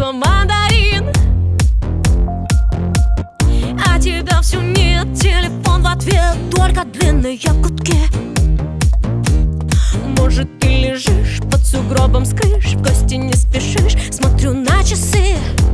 словно мандарин. А тебя все нет, телефон в ответ, только длинные гудки. Может, ты лежишь под сугробом с крыш, в гости не спешишь, смотрю на часы.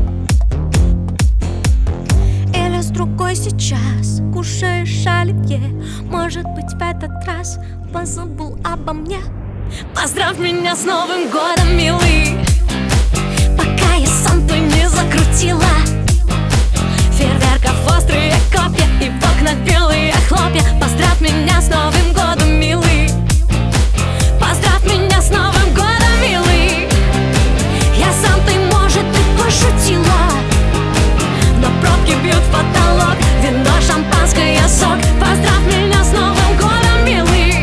Или с другой сейчас кушаешь оливье. Может быть, в этот раз позабыл обо мне. Поздравь меня с Новым годом, милый, пока я Санту не закрутила. Фейерверков острые копья и в окнах белые хлопья. Поздравь меня с Новым годом, милый, поздравь меня с Новым годом, милый. Я Сантой, может, ты пошутила, но пробки бьют в потолок, вино, шампанское, сок. Поздравь меня с Новым годом, милый.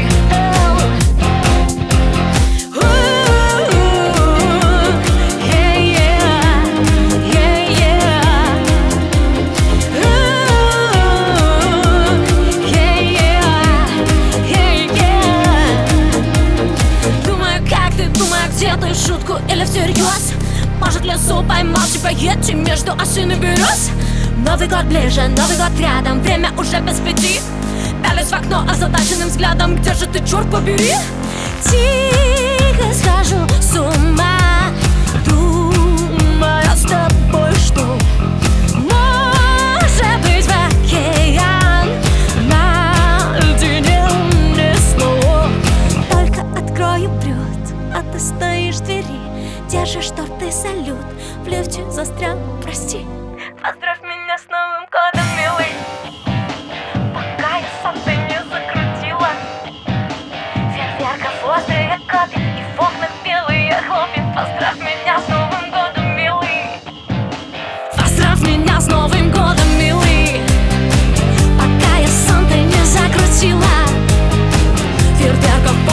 Где ты шутку или всерьез? Может, лесу поймал тебя Йети между осин и берез? Новый год ближе, Новый год рядом, время уже без 5. Пялись в окно озадаченным взглядом, где же ты, черт побери? Тихо схожу с ума, думаю с тобой, что может быть в океан на льдине не снова. Только открою брют, а ты стоишь в двери, держишь торт и салют, в лифте застрял, прости. Поздравь меня с Новым годом, милый, пока я Сантой не закрутила. Фейерверков острые копья и в окнах белые хлопья. Поздравь меня с Новым годом, милый, поздравь меня с Новым годом, милый, пока я Сантой не закрутила. Фейерверков